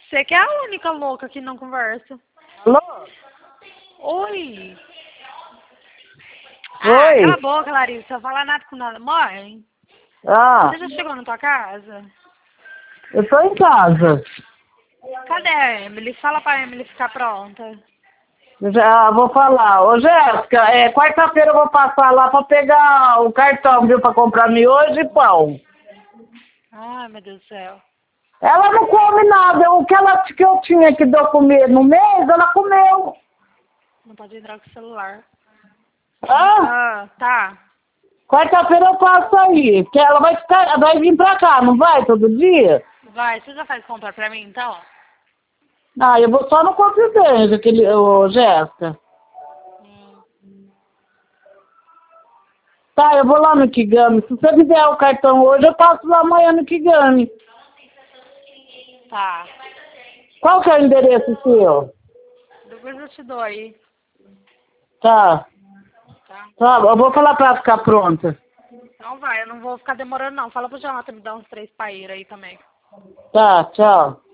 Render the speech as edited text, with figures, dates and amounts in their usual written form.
Você que é a única louca que não conversa. Alô? Oi. Oi? Cala a boca, Larissa. Não fala nada com nada. Mãe, Ah, você já chegou na tua casa? eu tô em casa. Cadê a Emily? Fala pra Emily ficar pronta. Já vou falar. Ô, Jéssica, quarta-feira eu vou passar lá pra pegar o cartão, viu? Pra comprar miojo e pão. Ai, meu Deus do céu. Ela não come nada. Que eu tinha que dar comer no mês, ela comeu. Não pode entrar com o celular. Ah, Tá. quarta-feira eu passo aí. Que ela vai vir pra cá, não vai todo dia? Vai, você já faz compra pra mim, então? Ah, eu vou só no Confidência, ô, Jéssica. Tá, eu vou lá no Kigami. Se você me der o cartão hoje, eu passo lá amanhã no Kigami. Tá. Qual que é o endereço seu? Depois eu te dou aí. Tá. Tá? Tá, eu vou falar pra ficar pronta. Então vai, eu não vou ficar demorando não. Fala pro Jonathan me dar uns 3 paeiros aí também. Tá, tchau.